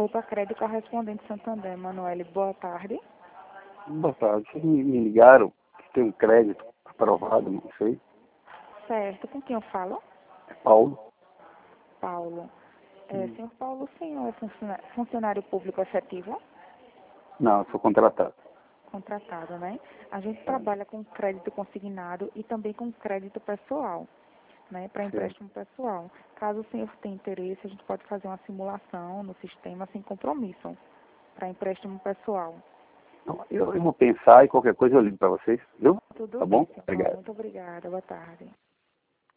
Roupa Crédito Correspondente Santander. Manoel, boa tarde. Boa tarde. Vocês me ligaram que tem um crédito aprovado, não sei. Certo, com quem eu falo? É Paulo. Paulo. Senhor Paulo, o senhor é funcionário público efetivo? Não, eu sou contratado. Contratado, né? A gente trabalha com crédito consignado e também com crédito pessoal, né? Para empréstimo pessoal. Caso o senhor tenha interesse, a gente pode fazer uma simulação no sistema sem compromisso para empréstimo pessoal. Então, eu vou pensar e qualquer coisa eu ligo para vocês, viu? Tudo Tá bem, bom? senhor Paulo. Obrigado. Muito obrigada. Boa tarde.